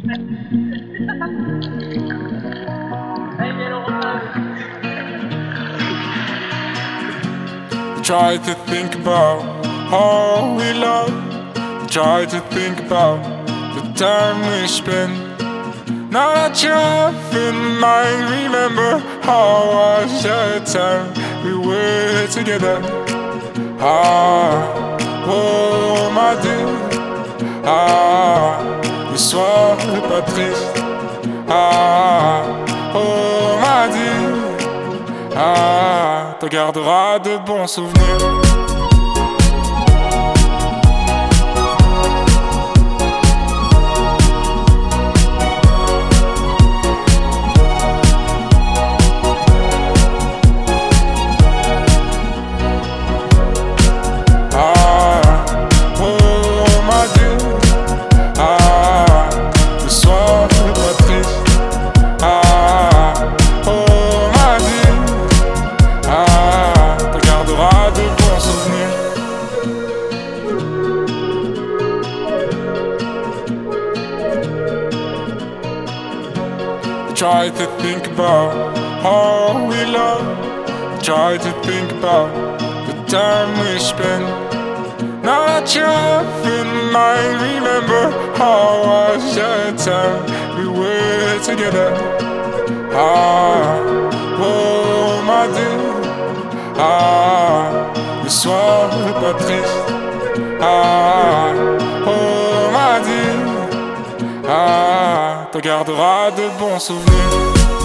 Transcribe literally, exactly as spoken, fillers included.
Try to think about how we love. Try to think about the time we spent. Now that you're up in mind, remember how was the time we were together. Ah, oh ma Dieu. Ah, ne sois pas triste. Ah, oh ma Dieu. Ah, t'en garderas de bons souvenirs. Try to think about how we love. Try to think about the time we spent. Now that you're up in mind, remember how was the time we were together. Ah, oh ma Dieu. Ah, ne sois pas triste. Ah, oh ma Dieu. Ah, t'en garderas de bons souvenirs.